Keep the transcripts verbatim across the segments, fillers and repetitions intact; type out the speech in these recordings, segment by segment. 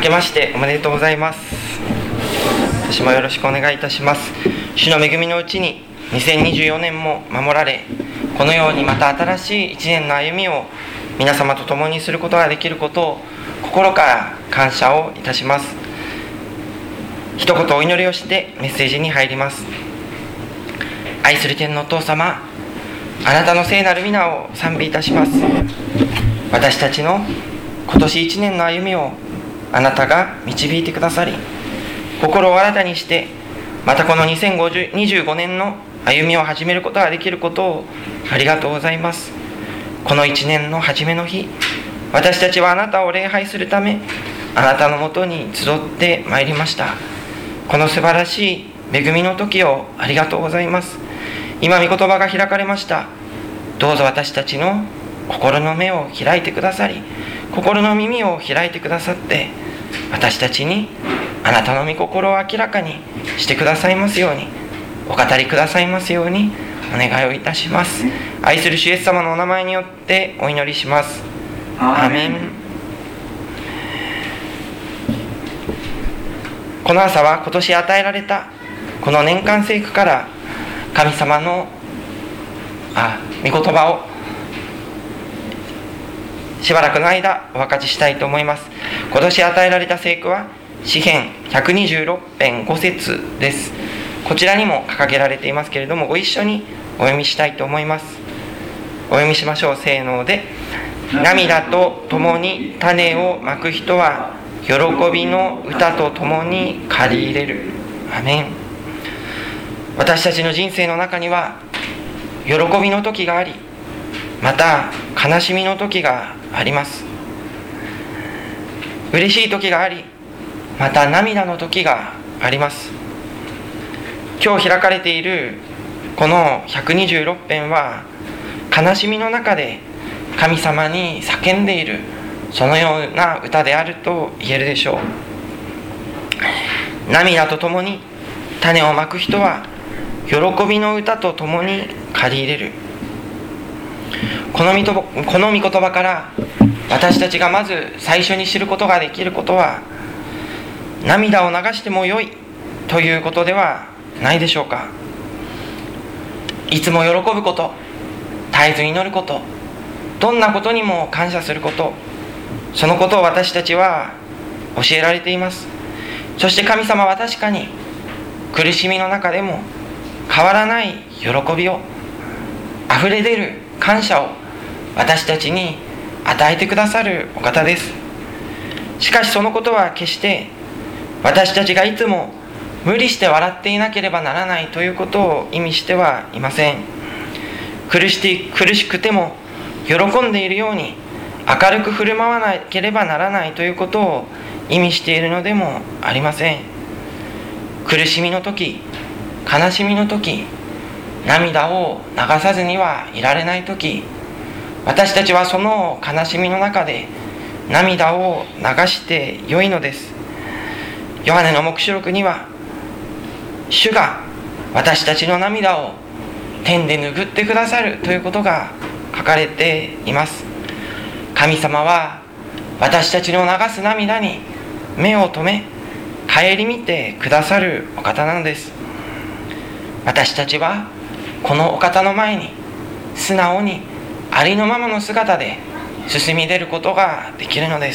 けましておめでとうございます。私もよろしくお願いいたします。主の恵みのうちににせんにじゅうよねんも守られ、このようにまた新しいいちねんの歩みを皆様と共にすることができることを心から感謝をいたします。一言お祈りをしてメッセージに入ります。愛する天のお父様、あなたの聖なる皆を賛美いたします。私たちの今年いちねんの歩みをあなたが導いてくださり、心を新たにしてまたこのにせんにじゅうごねんの歩みを始めることができることをありがとうございます。このいちねんの初めの日、私たちはあなたを礼拝するためあなたのもとに集ってまいりました。この素晴らしい恵みの時をありがとうございます。今御言葉が開かれました。どうぞ私たちの心の目を開いてくださり、心の耳を開いてくださって、私たちにあなたの御心を明らかにしてくださいますように、お語りくださいますようにお願いをいたします。愛する主イエス様のお名前によってお祈りします。アーメン。この朝は今年与えられたこの年間聖句から神様のあ御言葉をしばらくの間お分かちしたいと思います。今年与えられた聖句は詩編ひゃくにじゅうろく編ご節です。こちらにも掲げられていますけれども、ご一緒にお読みしたいと思います。お読みしましょう。せーので。涙と共に種をまく人は喜びの歌と共に刈り入れる。アメン。私たちの人生の中には喜びの時があり、また悲しみの時があります。嬉しい時があり、また涙の時があります。今日開かれているこのひゃくにじゅうろく編は、悲しみの中で神様に叫んでいる、そのような歌であると言えるでしょう。涙とともに種をまく人は喜びの歌とともに刈り入れる。この御言葉から私たちがまず最初に知ることができることは、涙を流してもよいということではないでしょうか。いつも喜ぶこと、絶えず祈ること、どんなことにも感謝すること、そのことを私たちは教えられています。そして神様は確かに苦しみの中でも変わらない喜びを、あふれ出る感謝を私たちに与えてくださるお方です。しかしそのことは決して私たちがいつも無理して笑っていなければならないということを意味してはいません。苦し苦しくても喜んでいるように明るく振る舞わなければならないということを意味しているのでもありません。苦しみの時、悲しみの時、涙を流さずにはいられない時、私たちはその悲しみの中で涙を流してよいのです。ヨハネの黙示録には、主が私たちの涙を天で拭ってくださるということが書かれています。神様は私たちの流す涙に目を留め、顧みてくださるお方なのです。私たちはこのお方の前に素直にありのままの姿で進み出ることができるのです。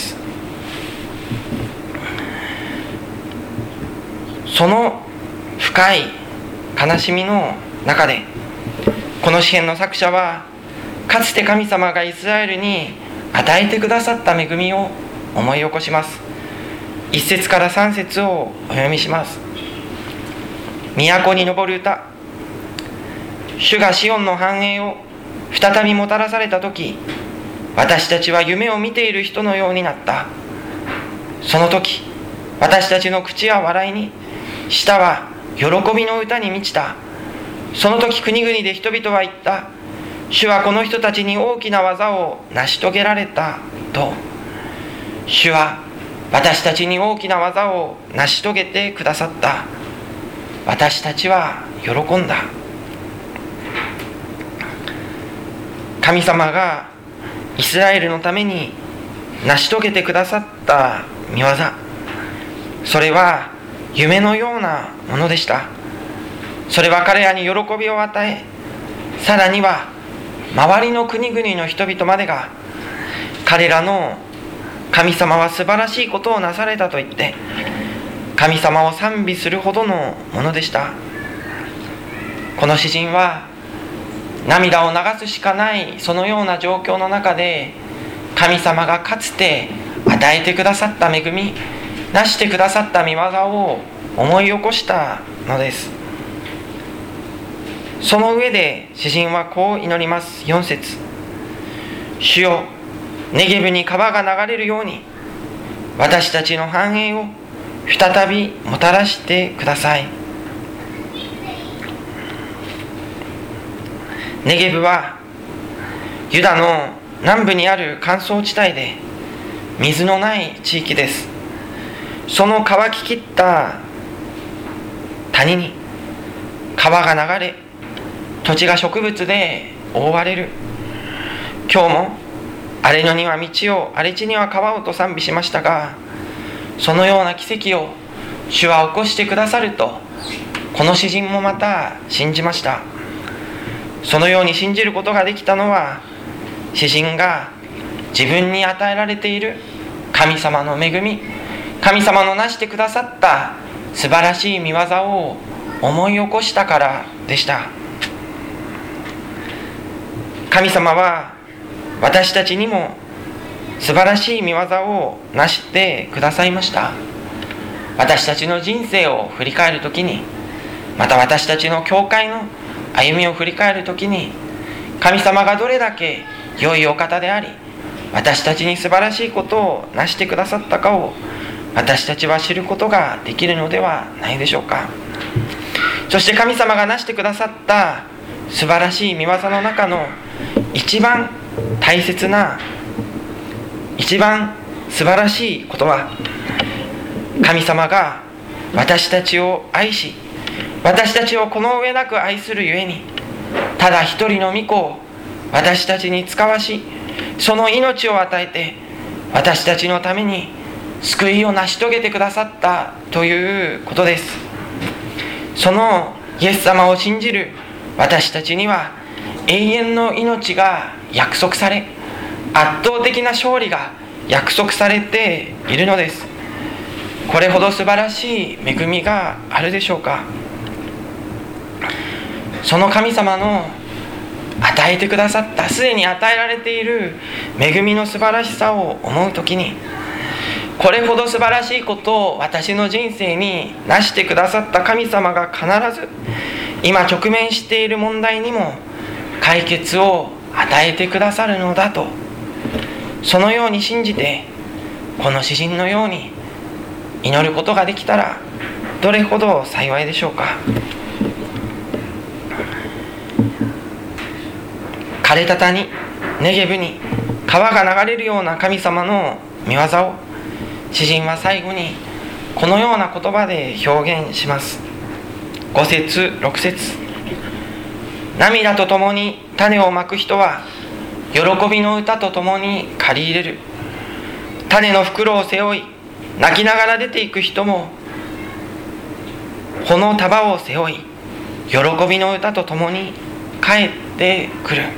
その深い悲しみの中で、この詩編の作者はかつて神様がイスラエルに与えてくださった恵みを思い起こします。いっ節からさん節をお読みします。都に昇る歌。主がシオンの繁栄を再びもたらされたとき、私たちは夢を見ている人のようになった。その時、私たちの口は笑いに、舌は喜びの歌に満ちた。その時国々で人々は言った。主はこの人たちに大きな技を成し遂げられたと。主は私たちに大きな技を成し遂げてくださった。私たちは喜んだ。神様がイスラエルのために成し遂げてくださった御業、 それは夢のようなものでした。それは彼らに喜びを与え、さらには周りの国々の人々までが彼らの神様は素晴らしいことをなされたと言って神様を賛美するほどのものでした。この詩人は涙を流すしかないそのような状況の中で、神様がかつて与えてくださった恵み、なしてくださった御業を思い起こしたのです。その上で詩人はこう祈ります。よん節、主よ、ネゲブに川が流れるように私たちの繁栄を再びもたらしてください。ネゲブはユダの南部にある乾燥地帯で水のない地域です。その乾ききった谷に川が流れ、土地が植物で覆われる。今日も荒れ野には道を、荒れ地には川をと賛美しましたが、そのような奇跡を主は起こしてくださるとこの詩人もまた信じました。そのように信じることができたのは、詩人が自分に与えられている神様の恵み、神様のなしてくださった素晴らしい御業を思い起こしたからでした。神様は私たちにも素晴らしい御業をなしてくださいました。私たちの人生を振り返るときに、また私たちの教会の歩みを振り返るときに、神様がどれだけ良いお方であり、私たちに素晴らしいことをなしてくださったかを私たちは知ることができるのではないでしょうか。そして神様がなしてくださった素晴らしい御業の中の一番大切な、一番素晴らしいことは、神様が私たちを愛し、私たちをこの上なく愛するゆえに、ただ一人の御子を私たちに使わし、その命を与えて私たちのために救いを成し遂げてくださったということです。そのイエス様を信じる私たちには永遠の命が約束され、圧倒的な勝利が約束されているのです。これほど素晴らしい恵みがあるでしょうか。その神様の与えてくださった、すでに与えられている恵みの素晴らしさを思うときに、これほど素晴らしいことを私の人生になしてくださった神様が必ず今直面している問題にも解決を与えてくださるのだと、そのように信じてこの詩人のように祈ることができたらどれほど幸いでしょうか。枯れた谷、ネゲブに川が流れるような神様の御業を詩人は最後にこのような言葉で表現します。ご節ろく節、涙とともに種をまく人は喜びの歌とともに刈り入れる。種の袋を背負い泣きながら出ていく人も穂の束を背負い喜びの歌とともに帰ってくる。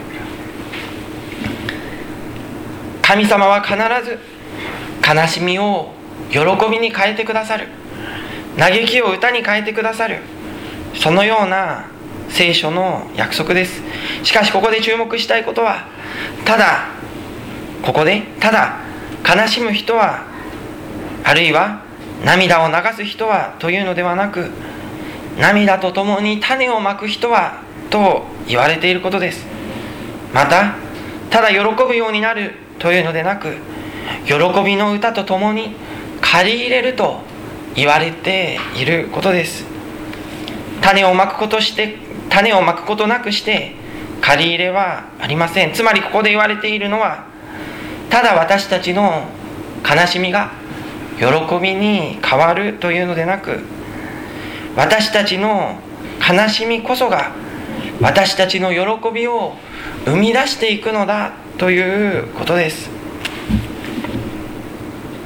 神様は必ず悲しみを喜びに変えてくださる、嘆きを歌に変えてくださる、そのような聖書の約束です。しかしここで注目したいことは、ただここでただ悲しむ人は、あるいは涙を流す人はというのではなく、涙とともに種をまく人はと言われていることです。またただ喜ぶようになるというのでなく、喜びの歌とともに刈り入れると言われていることです。種をまくことして種をまくことなくして刈り入れはありません。つまりここで言われているのは、ただ私たちの悲しみが喜びに変わるというのでなく、私たちの悲しみこそが私たちの喜びを生み出していくのだということです。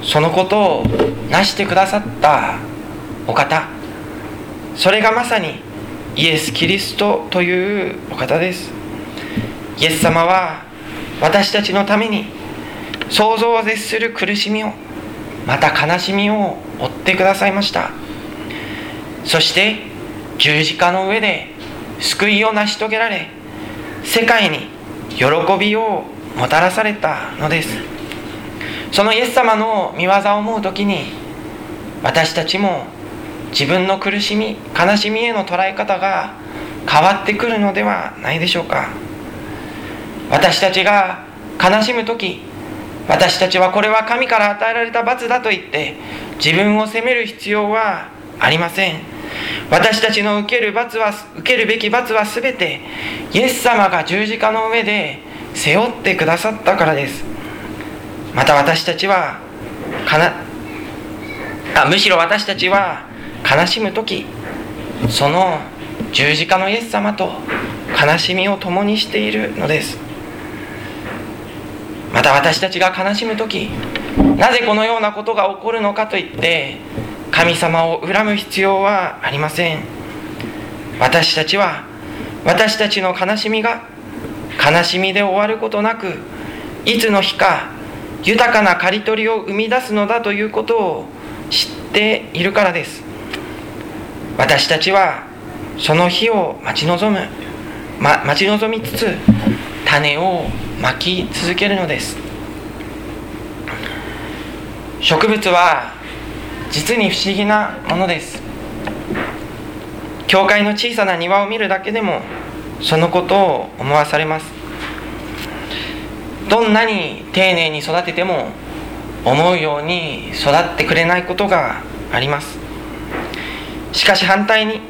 そのことを成してくださったお方、それがまさにイエス・キリストというお方です。イエス様は私たちのために想像を絶する苦しみを、また悲しみを負ってくださいました。そして十字架の上で救いを成し遂げられ、世界に喜びをもたらされたのです。そのイエス様の御業を思うときに、私たちも自分の苦しみ、悲しみへの捉え方が変わってくるのではないでしょうか。私たちが悲しむとき、私たちはこれは神から与えられた罰だと言って自分を責める必要はありません。私たちの受ける罰は、受けるべき罰はすべてイエス様が十字架の上で背負ってくださったからです。また私たちはかなあむしろ私たちは悲しむとき、その十字架のイエス様と悲しみを共にしているのです。また私たちが悲しむとき、なぜこのようなことが起こるのかといって神様を恨む必要はありません。私たちは私たちの悲しみが悲しみで終わることなく、いつの日か豊かな刈り取りを生み出すのだということを知っているからです。私たちはその日を待ち望む、ま、待ち望みつつ種をまき続けるのです。植物は実に不思議なものです。教会の小さな庭を見るだけでもそのことを思わされます。どんなに丁寧に育てても思うように育ってくれないことがあります。しかし反対に、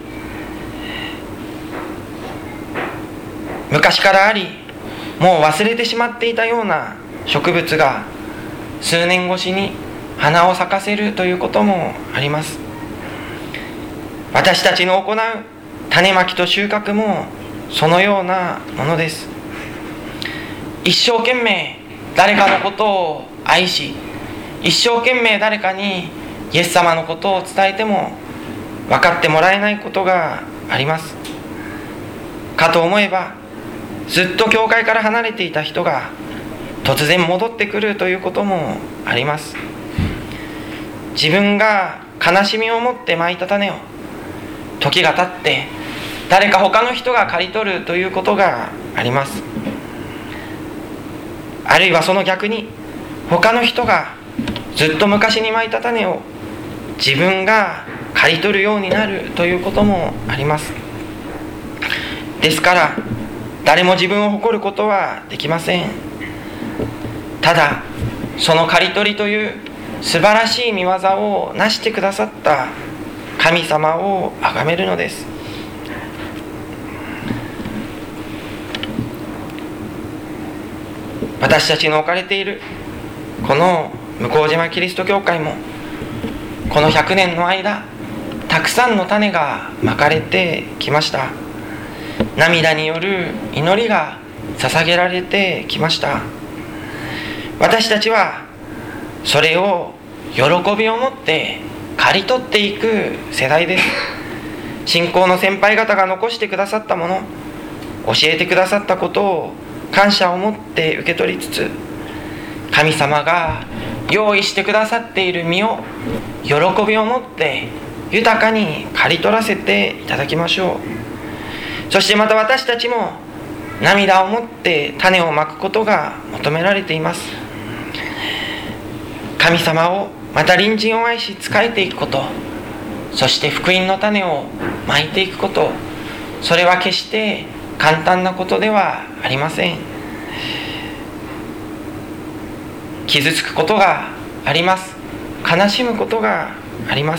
昔からありもう忘れてしまっていたような植物が数年越しに花を咲かせるということもあります。私たちの行う種まきと収穫もそのようなものです。一生懸命誰かのことを愛し、一生懸命誰かにイエス様のことを伝えても分かってもらえないことがあります。かと思えば、ずっと教会から離れていた人が突然戻ってくるということもあります。自分が悲しみを持ってまいた種を時が経って誰か他の人が刈り取るということがあります。あるいはその逆に、他の人がずっと昔にまいた種を自分が刈り取るようになるということもあります。ですから誰も自分を誇ることはできません。ただその刈り取りという素晴らしい見業を成してくださった神様を崇めるのです。私たちの置かれているこの向島キリスト教会もこのひゃくねんの間、たくさんの種がまかれてきました。涙による祈りが捧げられてきました。私たちはそれを喜びを持って刈り取っていく世代です。信仰の先輩方が残してくださったもの、教えてくださったことを感謝を持って受け取りつつ、神様が用意してくださっている実を喜びを持って豊かに刈り取らせていただきましょう。そしてまた私たちも涙を持って種をまくことが求められています。神様をまた隣人を愛し仕えていくこと、そして福音の種をまいていくこと、それは決して簡単なことではありません。傷つくことがあります。悲しむことがあります。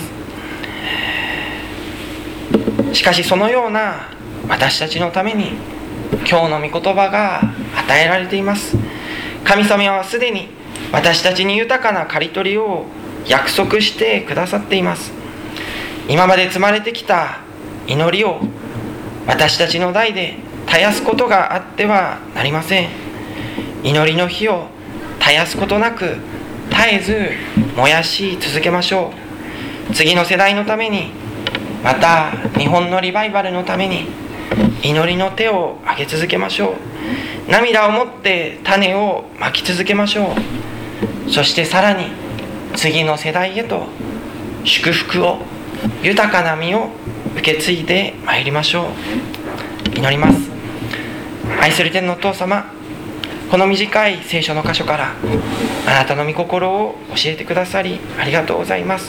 しかしそのような私たちのために今日の御言葉が与えられています。神様はすでに私たちに豊かな刈り取りを約束してくださっています。今まで積まれてきた祈りを私たちの代で絶やすことがあってはなりません。祈りの火を絶やすことなく絶えず燃やし続けましょう。次の世代のために、また日本のリバイバルのために祈りの手を挙げ続けましょう。涙を持って種をまき続けましょう。そしてさらに次の世代へと祝福を、豊かな実を受け継いでまいりましょう。祈ります。愛する天のお父様、この短い聖書の箇所からあなたの御心を教えてくださりありがとうございます。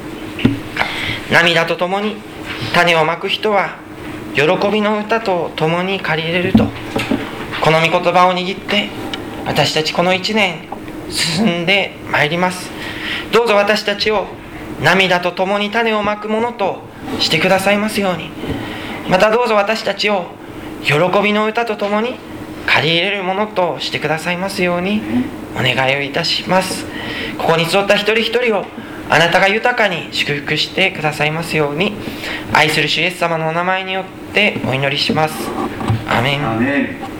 涙とともに種をまく人は喜びの歌とともに借り入れると、この御言葉を握って私たちこの一年進んでまいります。どうぞ私たちを涙とともに種をまくものとしてくださいますように、またどうぞ私たちを喜びの歌とともに借り入れるものとしてくださいますようにお願いをいたします。ここに集った一人一人をあなたが豊かに祝福してくださいますように、愛する主イエス様のお名前によってお祈りします。アメン。 アメン。